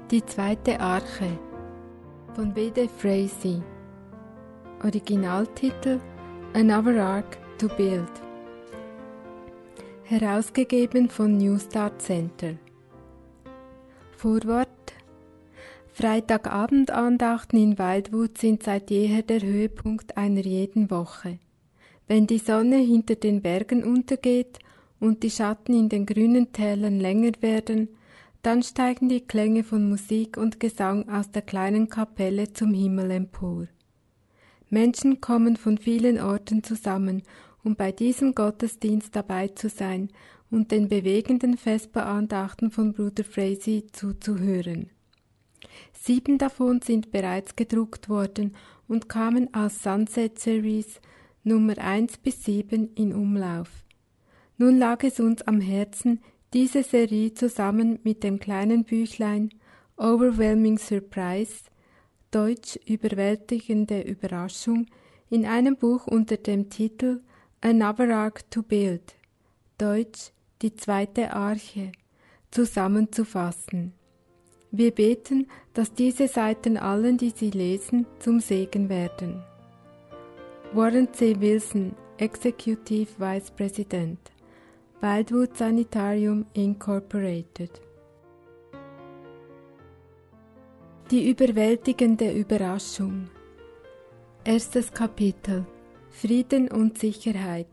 Die zweite Arche von B.D. Frazee. Originaltitel Another Ark to Build. Herausgegeben von New Start Center. Vorwort: Freitagabendandachten in Wildwood sind seit jeher der Höhepunkt einer jeden Woche. Wenn die Sonne hinter den Bergen untergeht und die Schatten in den grünen Tälern länger werden, dann steigen die Klänge von Musik und Gesang aus der kleinen Kapelle zum Himmel empor. Menschen kommen von vielen Orten zusammen, um bei diesem Gottesdienst dabei zu sein und den bewegenden Vesperandachten von Bruder Frazee zuzuhören. 7 davon sind bereits gedruckt worden und kamen als Sunset Series Nummer 1 bis 7 in Umlauf. Nun lag es uns am Herzen, diese Serie zusammen mit dem kleinen Büchlein Overwhelming Surprise, Deutsch überwältigende Überraschung, in einem Buch unter dem Titel Another Ark to Build, Deutsch die zweite Arche, zusammenzufassen. Wir beten, dass diese Seiten allen, die sie lesen, zum Segen werden. Warren C. Wilson, Executive Vice President, Wildwood Sanitarium Incorporated. Die überwältigende Überraschung. Erstes Kapitel: Frieden und Sicherheit.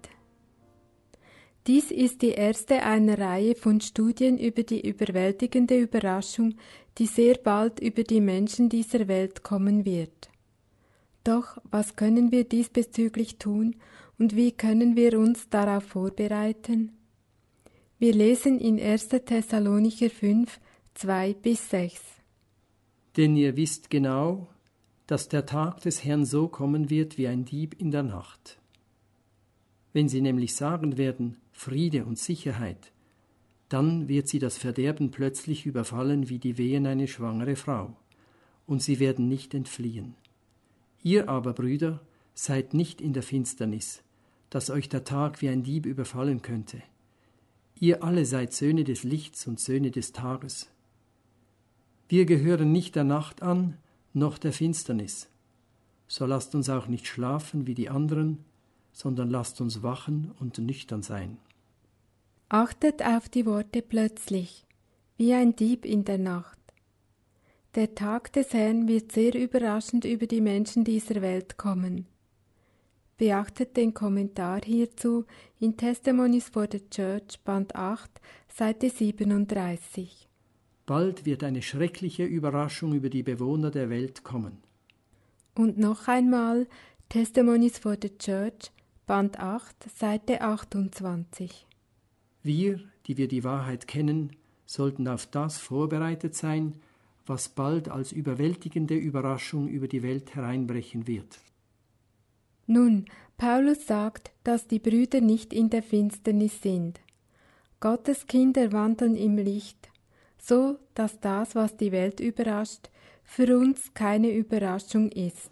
Dies ist die erste einer Reihe von Studien über die überwältigende Überraschung, die sehr bald über die Menschen dieser Welt kommen wird. Doch was können wir diesbezüglich tun und wie können wir uns darauf vorbereiten? Wir lesen in 1. Thessalonicher 5, 2-6. Denn ihr wisst genau, dass der Tag des Herrn so kommen wird wie ein Dieb in der Nacht. Wenn sie nämlich sagen werden, Friede und Sicherheit, dann wird sie das Verderben plötzlich überfallen wie die Wehen eine schwangere Frau, und sie werden nicht entfliehen. Ihr aber, Brüder, seid nicht in der Finsternis, dass euch der Tag wie ein Dieb überfallen könnte. Ihr alle seid Söhne des Lichts und Söhne des Tages. Wir gehören nicht der Nacht an, noch der Finsternis. So lasst uns auch nicht schlafen wie die anderen, sondern lasst uns wachen und nüchtern sein. Achtet auf die Worte plötzlich, wie ein Dieb in der Nacht. Der Tag des Herrn wird sehr überraschend über die Menschen dieser Welt kommen. Beachtet den Kommentar hierzu in Testimonies for the Church, Band 8, Seite 37. Bald wird eine schreckliche Überraschung über die Bewohner der Welt kommen. Und noch einmal Testimonies for the Church, Band 8, Seite 28. Wir, die wir die Wahrheit kennen, sollten auf das vorbereitet sein, was bald als überwältigende Überraschung über die Welt hereinbrechen wird. Nun, Paulus sagt, dass die Brüder nicht in der Finsternis sind. Gottes Kinder wandeln im Licht, so dass das, was die Welt überrascht, für uns keine Überraschung ist.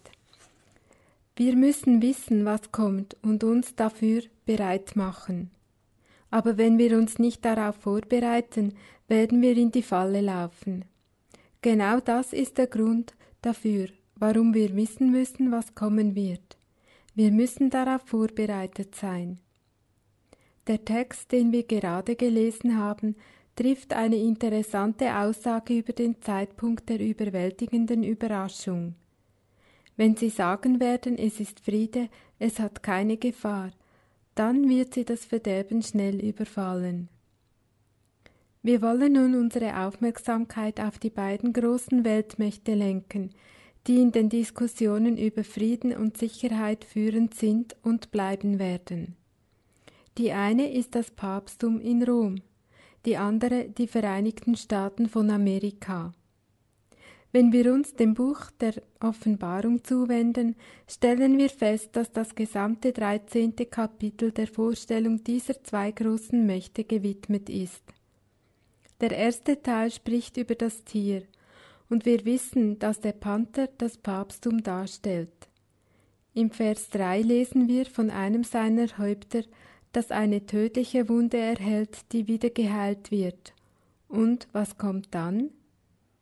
Wir müssen wissen, was kommt und uns dafür bereit machen. Aber wenn wir uns nicht darauf vorbereiten, werden wir in die Falle laufen. Genau das ist der Grund dafür, warum wir wissen müssen, was kommen wird. Wir müssen darauf vorbereitet sein. Der Text, den wir gerade gelesen haben, trifft eine interessante Aussage über den Zeitpunkt der überwältigenden Überraschung. Wenn sie sagen werden, es ist Friede, es hat keine Gefahr, dann wird sie das Verderben schnell überfallen. Wir wollen nun unsere Aufmerksamkeit auf die beiden großen Weltmächte lenken, die in den Diskussionen über Frieden und Sicherheit führend sind und bleiben werden. Die eine ist das Papsttum in Rom, die andere die Vereinigten Staaten von Amerika. Wenn wir uns dem Buch der Offenbarung zuwenden, stellen wir fest, dass das gesamte 13. Kapitel der Vorstellung dieser zwei großen Mächte gewidmet ist. Der erste Teil spricht über das Tier, und wir wissen, dass der Panther das Papsttum darstellt. Im Vers 3 lesen wir von einem seiner Häupter, das eine tödliche Wunde erhält, die wieder geheilt wird. Und was kommt dann?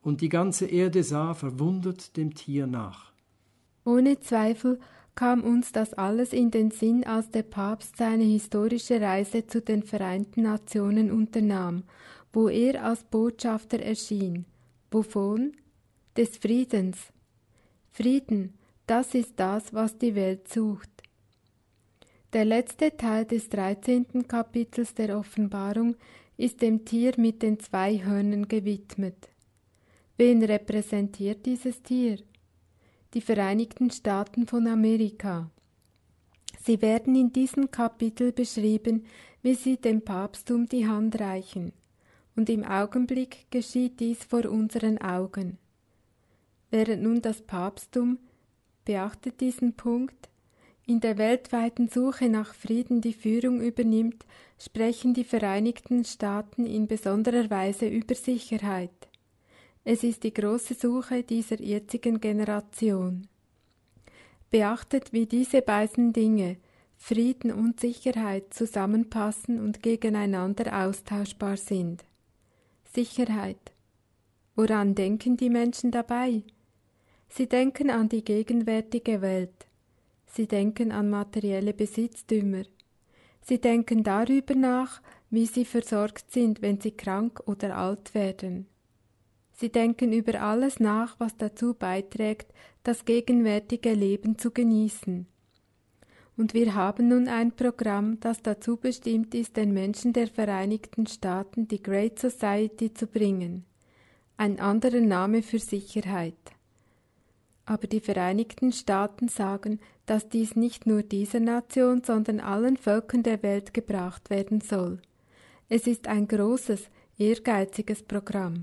Und die ganze Erde sah verwundert dem Tier nach. Ohne Zweifel kam uns das alles in den Sinn, als der Papst seine historische Reise zu den Vereinten Nationen unternahm, wo er als Botschafter erschien. Wovon? Des Friedens. Frieden, das ist das, was die Welt sucht. Der letzte Teil des 13. Kapitels der Offenbarung ist dem Tier mit den 2 Hörnern gewidmet. Wen repräsentiert dieses Tier? Die Vereinigten Staaten von Amerika. Sie werden in diesem Kapitel beschrieben, wie sie dem Papsttum die Hand reichen. Und im Augenblick geschieht dies vor unseren Augen. Während nun das Papsttum, beachtet diesen Punkt, in der weltweiten Suche nach Frieden die Führung übernimmt, sprechen die Vereinigten Staaten in besonderer Weise über Sicherheit. Es ist die große Suche dieser jetzigen Generation. Beachtet, wie diese beiden Dinge, Frieden und Sicherheit, zusammenpassen und gegeneinander austauschbar sind. Sicherheit. Woran denken die Menschen dabei? Sie denken an die gegenwärtige Welt. Sie denken an materielle Besitztümer. Sie denken darüber nach, wie sie versorgt sind, wenn sie krank oder alt werden. Sie denken über alles nach, was dazu beiträgt, das gegenwärtige Leben zu genießen. Und wir haben nun ein Programm, das dazu bestimmt ist, den Menschen der Vereinigten Staaten die Great Society zu bringen. Ein anderer Name für Sicherheit. Aber die Vereinigten Staaten sagen, dass dies nicht nur dieser Nation, sondern allen Völkern der Welt gebracht werden soll. Es ist ein großes, ehrgeiziges Programm.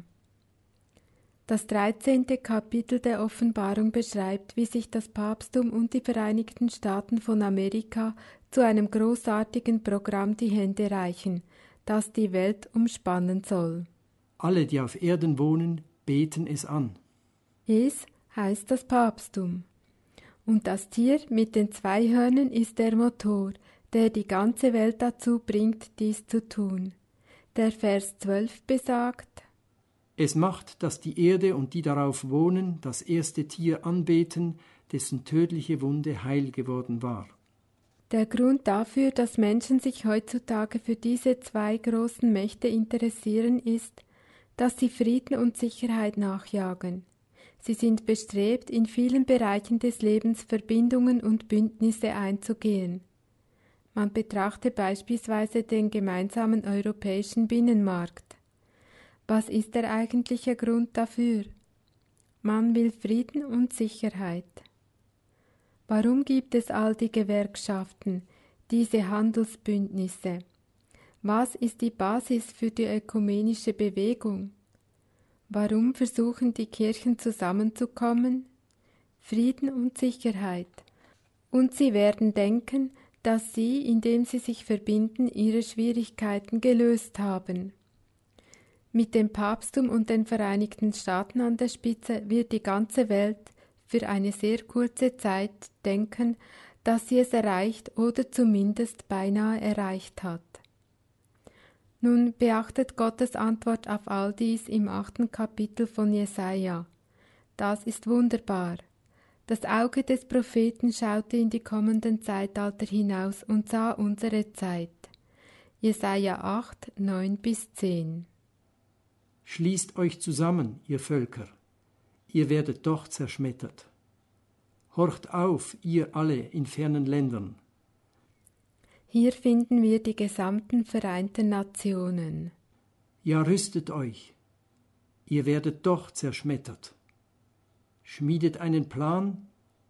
Das 13. Kapitel der Offenbarung beschreibt, wie sich das Papsttum und die Vereinigten Staaten von Amerika zu einem großartigen Programm die Hände reichen, das die Welt umspannen soll. Alle, die auf Erden wohnen, beten es an. Es heißt das Papsttum. Und das Tier mit den 2 Hörnern ist der Motor, der die ganze Welt dazu bringt, dies zu tun. Der Vers 12 besagt: Es macht, dass die Erde und die darauf wohnen, das erste Tier anbeten, dessen tödliche Wunde heil geworden war. Der Grund dafür, dass Menschen sich heutzutage für diese 2 großen Mächte interessieren, ist, dass sie Frieden und Sicherheit nachjagen. Sie sind bestrebt, in vielen Bereichen des Lebens Verbindungen und Bündnisse einzugehen. Man betrachte beispielsweise den gemeinsamen europäischen Binnenmarkt. Was ist der eigentliche Grund dafür? Man will Frieden und Sicherheit. Warum gibt es all die Gewerkschaften, diese Handelsbündnisse? Was ist die Basis für die ökumenische Bewegung? Warum versuchen die Kirchen zusammenzukommen? Frieden und Sicherheit. Und sie werden denken, dass sie, indem sie sich verbinden, ihre Schwierigkeiten gelöst haben. Mit dem Papsttum und den Vereinigten Staaten an der Spitze wird die ganze Welt für eine sehr kurze Zeit denken, dass sie es erreicht oder zumindest beinahe erreicht hat. Nun beachtet Gottes Antwort auf all dies im 8. Kapitel von Jesaja. Das ist wunderbar. Das Auge des Propheten schaute in die kommenden Zeitalter hinaus und sah unsere Zeit. Jesaja 8, 9-10. Schließt euch zusammen, ihr Völker, ihr werdet doch zerschmettert. Horcht auf, ihr alle in fernen Ländern. Hier finden wir die gesamten Vereinten Nationen. Ja, rüstet euch, ihr werdet doch zerschmettert. Schmiedet einen Plan,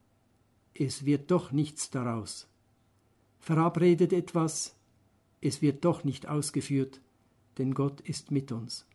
es wird doch nichts daraus. Verabredet etwas, es wird doch nicht ausgeführt, denn Gott ist mit uns.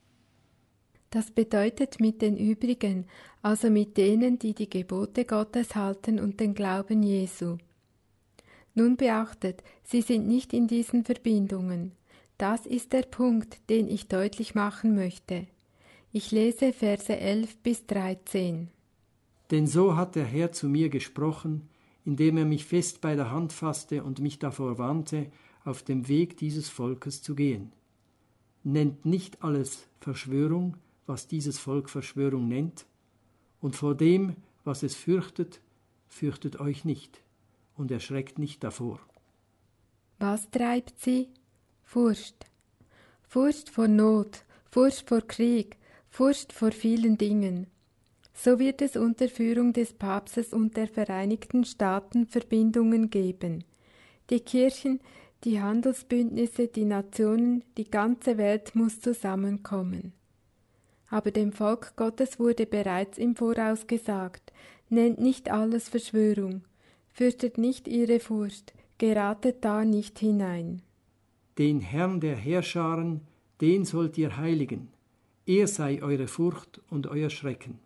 Das bedeutet mit den übrigen, also mit denen, die die Gebote Gottes halten und den Glauben Jesu. Nun beachtet, sie sind nicht in diesen Verbindungen. Das ist der Punkt, den ich deutlich machen möchte. Ich lese Verse 11-13. Denn so hat der Herr zu mir gesprochen, indem er mich fest bei der Hand fasste und mich davor warnte, auf dem Weg dieses Volkes zu gehen. Nennt nicht alles Verschwörung, was dieses Volk Verschwörung nennt, und vor dem, was es fürchtet, fürchtet euch nicht und erschreckt nicht davor. Was treibt sie? Furcht. Furcht vor Not, Furcht vor Krieg, Furcht vor vielen Dingen. So wird es unter Führung des Papstes und der Vereinigten Staaten Verbindungen geben. Die Kirchen, die Handelsbündnisse, die Nationen, die ganze Welt muss zusammenkommen. Aber dem Volk Gottes wurde bereits im Voraus gesagt, nennt nicht alles Verschwörung, fürchtet nicht ihre Furcht, geratet da nicht hinein. Den Herrn der Heerscharen, den sollt ihr heiligen, er sei eure Furcht und euer Schrecken.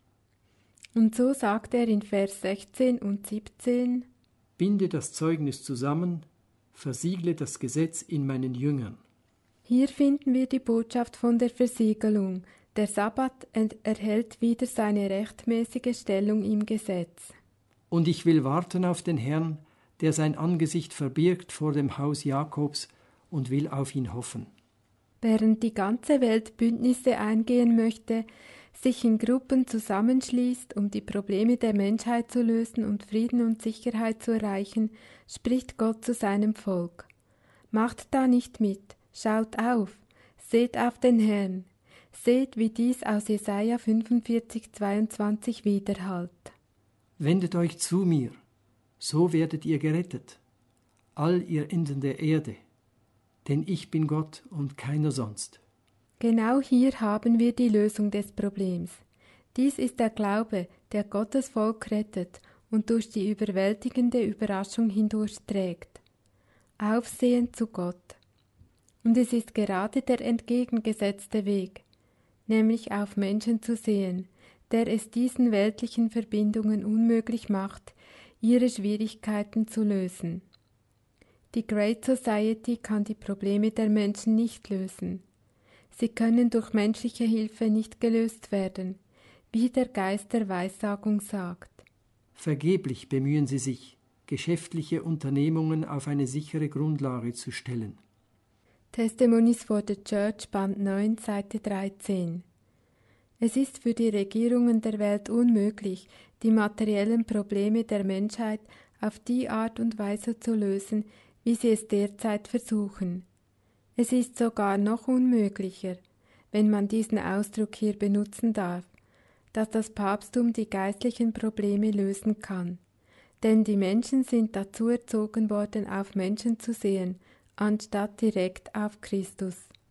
Und so sagt er in Vers 16 und 17, Binde das Zeugnis zusammen, versiegle das Gesetz in meinen Jüngern. Hier finden wir die Botschaft von der Versiegelung. Der Sabbat erhält wieder seine rechtmäßige Stellung im Gesetz. Und ich will warten auf den Herrn, der sein Angesicht verbirgt vor dem Haus Jakobs und will auf ihn hoffen. Während die ganze Welt Bündnisse eingehen möchte, sich in Gruppen zusammenschließt, um die Probleme der Menschheit zu lösen und Frieden und Sicherheit zu erreichen, spricht Gott zu seinem Volk. Macht da nicht mit, schaut auf, seht auf den Herrn, seht, wie dies aus Jesaja 45,22 widerhallt. Wendet euch zu mir, so werdet ihr gerettet, all ihr Enden der Erde, denn ich bin Gott und keiner sonst. Genau hier haben wir die Lösung des Problems. Dies ist der Glaube, der Gottes Volk rettet und durch die überwältigende Überraschung hindurchträgt. Aufsehen zu Gott. Und es ist gerade der entgegengesetzte Weg, nämlich auf Menschen zu sehen, der es diesen weltlichen Verbindungen unmöglich macht, ihre Schwierigkeiten zu lösen. Die Great Society kann die Probleme der Menschen nicht lösen. Sie können durch menschliche Hilfe nicht gelöst werden, wie der Geist der Weissagung sagt. Vergeblich bemühen sie sich, geschäftliche Unternehmungen auf eine sichere Grundlage zu stellen. Testimonies for the Church, Band 9, Seite 13. Es ist für die Regierungen der Welt unmöglich, die materiellen Probleme der Menschheit auf die Art und Weise zu lösen, wie sie es derzeit versuchen. Es ist sogar noch unmöglicher, wenn man diesen Ausdruck hier benutzen darf, dass das Papsttum die geistlichen Probleme lösen kann. Denn die Menschen sind dazu erzogen worden, auf Menschen zu sehen, anstatt direkt auf Christus.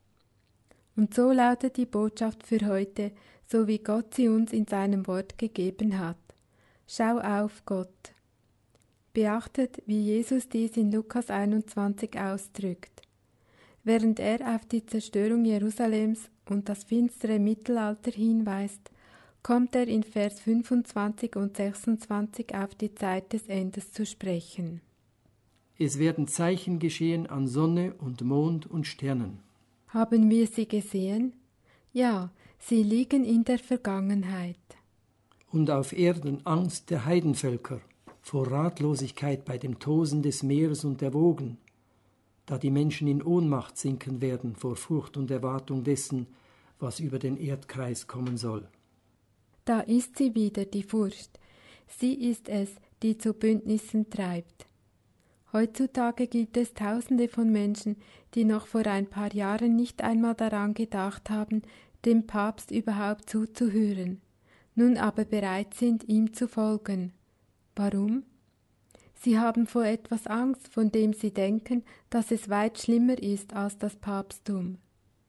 Und so lautet die Botschaft für heute, so wie Gott sie uns in seinem Wort gegeben hat. Schau auf, Gott. Beachtet, wie Jesus dies in Lukas 21 ausdrückt. Während er auf die Zerstörung Jerusalems und das finstere Mittelalter hinweist, kommt er in Vers 25 und 26 auf die Zeit des Endes zu sprechen. Es werden Zeichen geschehen an Sonne und Mond und Sternen. Haben wir sie gesehen? Ja, sie liegen in der Vergangenheit. Und auf Erden Angst der Heidenvölker vor Ratlosigkeit bei dem Tosen des Meeres und der Wogen, da die Menschen in Ohnmacht sinken werden vor Furcht und Erwartung dessen, was über den Erdkreis kommen soll. Da ist sie wieder, die Furcht. Sie ist es, die zu Bündnissen treibt. Heutzutage gibt es Tausende von Menschen, die noch vor ein paar Jahren nicht einmal daran gedacht haben, dem Papst überhaupt zuzuhören, nun aber bereit sind, ihm zu folgen. Warum? Sie haben vor etwas Angst, von dem sie denken, dass es weit schlimmer ist als das Papsttum.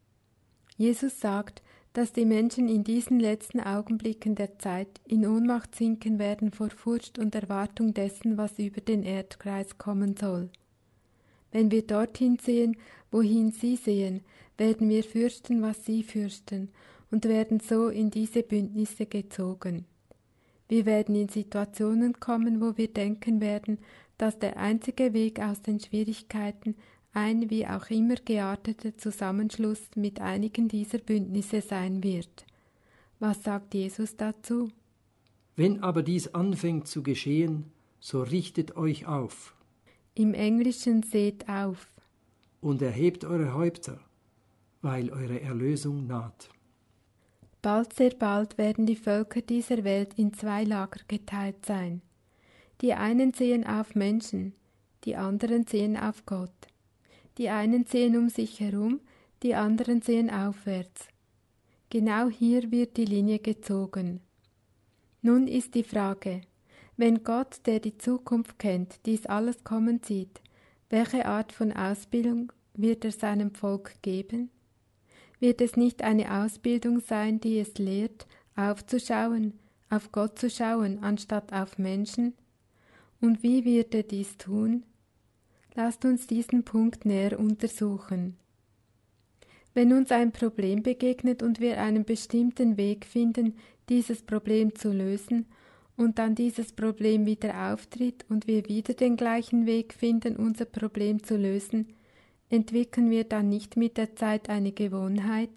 Jesus sagt, dass die Menschen in diesen letzten Augenblicken der Zeit in Ohnmacht sinken werden vor Furcht und Erwartung dessen, was über den Erdkreis kommen soll. Wenn wir dorthin sehen, wohin sie sehen, werden wir fürchten, was sie fürchten, und werden so in diese Bündnisse gezogen. Wir werden in Situationen kommen, wo wir denken werden, dass der einzige Weg aus den Schwierigkeiten ein wie auch immer gearteter Zusammenschluss mit einigen dieser Bündnisse sein wird. Was sagt Jesus dazu? Wenn aber dies anfängt zu geschehen, so richtet euch auf. Im Englischen seht auf. Und erhebt eure Häupter, weil eure Erlösung naht. Bald, sehr bald werden die Völker dieser Welt in 2 Lager geteilt sein. Die einen sehen auf Menschen, die anderen sehen auf Gott. Die einen sehen um sich herum, die anderen sehen aufwärts. Genau hier wird die Linie gezogen. Nun ist die Frage, wenn Gott, der die Zukunft kennt, dies alles kommen sieht, welche Art von Ausbildung wird er seinem Volk geben? Wird es nicht eine Ausbildung sein, die es lehrt, aufzuschauen, auf Gott zu schauen, anstatt auf Menschen? Und wie wird er dies tun? Lasst uns diesen Punkt näher untersuchen. Wenn uns ein Problem begegnet und wir einen bestimmten Weg finden, dieses Problem zu lösen, und dann dieses Problem wieder auftritt und wir wieder den gleichen Weg finden, unser Problem zu lösen, entwickeln wir dann nicht mit der Zeit eine Gewohnheit?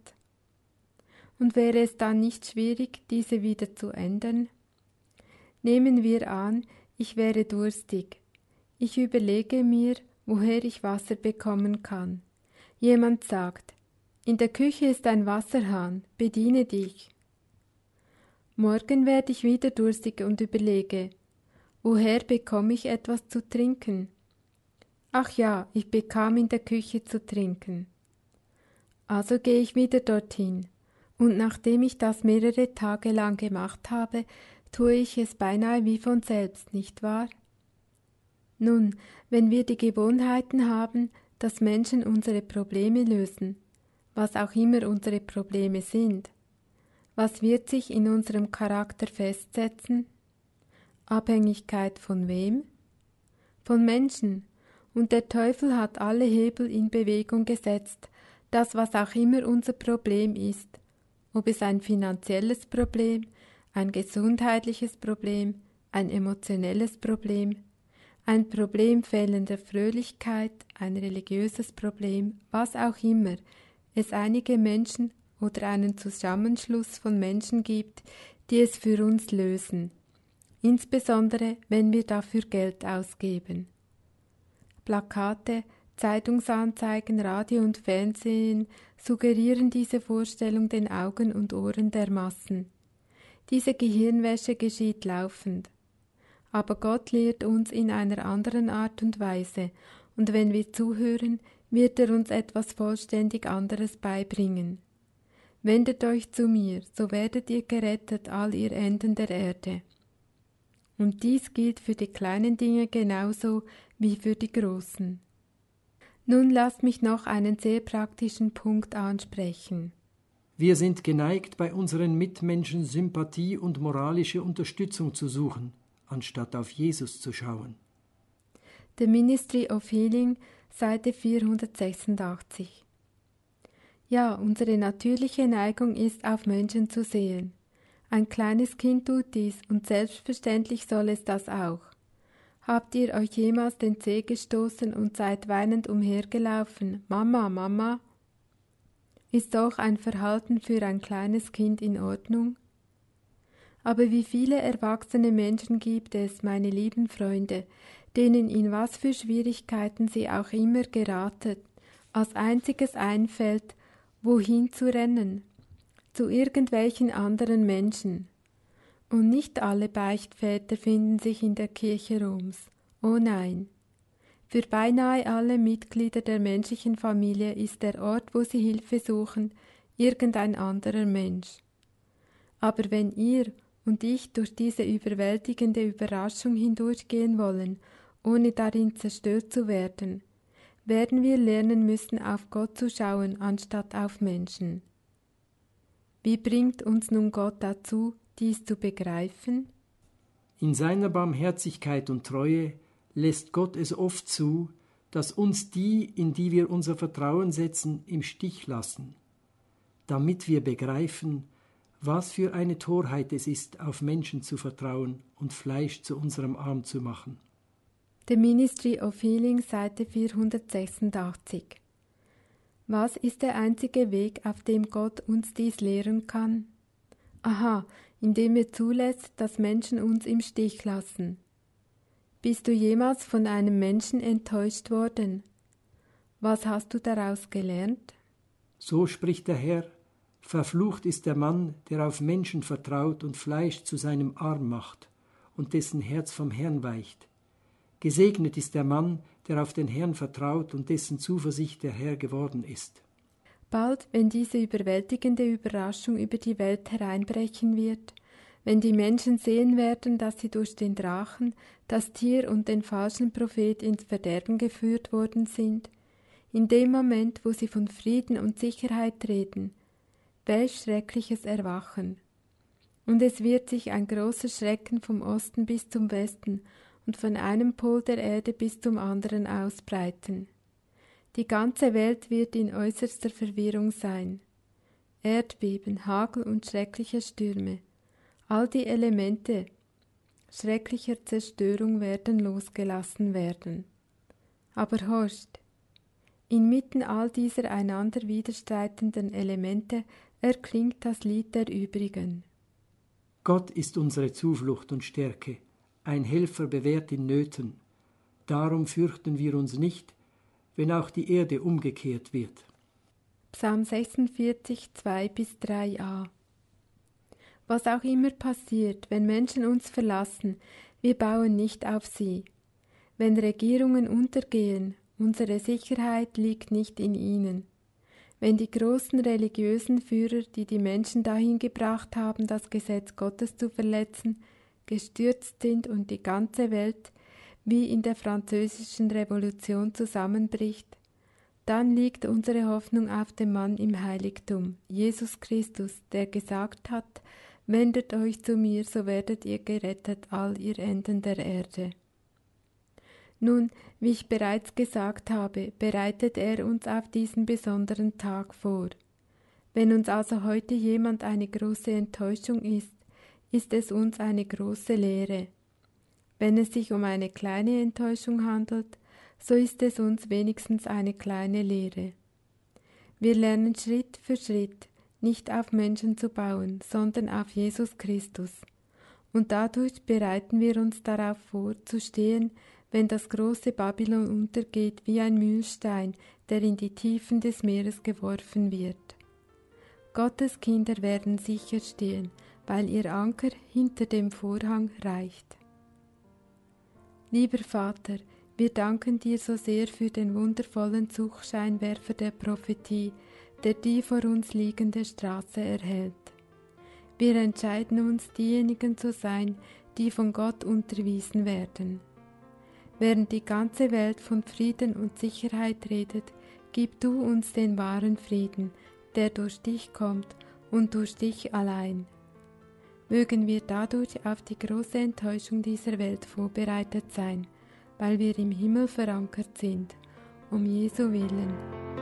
Und wäre es dann nicht schwierig, diese wieder zu ändern? Nehmen wir an, ich wäre durstig. Ich überlege mir, woher ich Wasser bekommen kann. Jemand sagt, in der Küche ist ein Wasserhahn, bediene dich. Morgen werde ich wieder durstig und überlege, woher bekomme ich etwas zu trinken? Ach ja, ich bekam in der Küche zu trinken. Also gehe ich wieder dorthin, und nachdem ich das mehrere Tage lang gemacht habe, tue ich es beinahe wie von selbst, nicht wahr? Nun, wenn wir die Gewohnheiten haben, dass Menschen unsere Probleme lösen, was auch immer unsere Probleme sind, was wird sich in unserem Charakter festsetzen? Abhängigkeit von wem? Von Menschen. Und der Teufel hat alle Hebel in Bewegung gesetzt, dass was auch immer unser Problem ist, ob es ein finanzielles Problem, ein gesundheitliches Problem, ein emotionelles Problem, ein Problem fehlender Fröhlichkeit, ein religiöses Problem, was auch immer, es einige Menschen oder einen Zusammenschluss von Menschen gibt, die es für uns lösen, insbesondere wenn wir dafür Geld ausgeben. Plakate, Zeitungsanzeigen, Radio und Fernsehen suggerieren diese Vorstellung den Augen und Ohren der Massen. Diese Gehirnwäsche geschieht laufend. Aber Gott lehrt uns in einer anderen Art und Weise, und wenn wir zuhören, wird er uns etwas vollständig anderes beibringen. Wendet euch zu mir, so werdet ihr gerettet, all ihr Enden der Erde. Und dies gilt für die kleinen Dinge genauso wie für die großen. Nun lasst mich noch einen sehr praktischen Punkt ansprechen. Wir sind geneigt, bei unseren Mitmenschen Sympathie und moralische Unterstützung zu suchen, anstatt auf Jesus zu schauen. The Ministry of Healing, Seite 486. Ja, unsere natürliche Neigung ist, auf Menschen zu sehen. Ein kleines Kind tut dies und selbstverständlich soll es das auch. Habt ihr euch jemals den Zeh gestoßen und seid weinend umhergelaufen? Mama, Mama? Ist doch ein Verhalten für ein kleines Kind in Ordnung? Aber wie viele erwachsene Menschen gibt es, meine lieben Freunde, denen in was für Schwierigkeiten sie auch immer geraten, als einziges einfällt, wohin zu rennen? Zu irgendwelchen anderen Menschen. Und nicht alle Beichtväter finden sich in der Kirche Roms. Oh nein. Für beinahe alle Mitglieder der menschlichen Familie ist der Ort, wo sie Hilfe suchen, irgendein anderer Mensch. Aber wenn ihr und ich durch diese überwältigende Überraschung hindurchgehen wollen, ohne darin zerstört zu werden, werden wir lernen müssen, auf Gott zu schauen, anstatt auf Menschen. Wie bringt uns nun Gott dazu, dies zu begreifen? In seiner Barmherzigkeit und Treue lässt Gott es oft zu, dass uns die, in die wir unser Vertrauen setzen, im Stich lassen, damit wir begreifen, was für eine Torheit es ist, auf Menschen zu vertrauen und Fleisch zu unserem Arm zu machen. The Ministry of Healing, Seite 486. Was ist der einzige Weg, auf dem Gott uns dies lehren kann? Aha, indem er zulässt, dass Menschen uns im Stich lassen. Bist du jemals von einem Menschen enttäuscht worden? Was hast du daraus gelernt? So spricht der Herr: Verflucht ist der Mann, der auf Menschen vertraut und Fleisch zu seinem Arm macht und dessen Herz vom Herrn weicht. Gesegnet ist der Mann, der auf den Herrn vertraut und dessen Zuversicht der Herr geworden ist. Bald, wenn diese überwältigende Überraschung über die Welt hereinbrechen wird, wenn die Menschen sehen werden, dass sie durch den Drachen, das Tier und den falschen Prophet ins Verderben geführt worden sind, in dem Moment, wo sie von Frieden und Sicherheit reden, welch schreckliches Erwachen. Und es wird sich ein großer Schrecken vom Osten bis zum Westen und von einem Pol der Erde bis zum anderen ausbreiten. Die ganze Welt wird in äußerster Verwirrung sein. Erdbeben, Hagel und schreckliche Stürme, all die Elemente schrecklicher Zerstörung werden losgelassen werden. Aber horcht, inmitten all dieser einander widerstreitenden Elemente erklingt das Lied der übrigen. Gott ist unsere Zuflucht und Stärke, ein Helfer bewährt in Nöten. Darum fürchten wir uns nicht, wenn auch die Erde umgekehrt wird. Psalm 46, 2-3a. Was auch immer passiert, wenn Menschen uns verlassen, wir bauen nicht auf sie. Wenn Regierungen untergehen, unsere Sicherheit liegt nicht in ihnen. Wenn die großen religiösen Führer, die die Menschen dahin gebracht haben, das Gesetz Gottes zu verletzen, gestürzt sind und die ganze Welt wie in der französischen Revolution zusammenbricht, dann liegt unsere Hoffnung auf dem Mann im Heiligtum, Jesus Christus, der gesagt hat, wendet euch zu mir, so werdet ihr gerettet, all ihr Enden der Erde. Nun, wie ich bereits gesagt habe, bereitet er uns auf diesen besonderen Tag vor. Wenn uns also heute jemand eine große Enttäuschung ist, ist es uns eine große Lehre. Wenn es sich um eine kleine Enttäuschung handelt, so ist es uns wenigstens eine kleine Lehre. Wir lernen Schritt für Schritt, nicht auf Menschen zu bauen, sondern auf Jesus Christus. Und dadurch bereiten wir uns darauf vor, zu stehen, wenn das große Babylon untergeht wie ein Mühlstein, der in die Tiefen des Meeres geworfen wird. Gottes Kinder werden sicher stehen, weil ihr Anker hinter dem Vorhang reicht. Lieber Vater, wir danken dir so sehr für den wundervollen Zugscheinwerfer der Prophetie, der die vor uns liegende Straße erhält. Wir entscheiden uns, diejenigen zu sein, die von Gott unterwiesen werden. Während die ganze Welt von Frieden und Sicherheit redet, gib du uns den wahren Frieden, der durch dich kommt und durch dich allein. Mögen wir dadurch auf die große Enttäuschung dieser Welt vorbereitet sein, weil wir im Himmel verankert sind, um Jesu willen.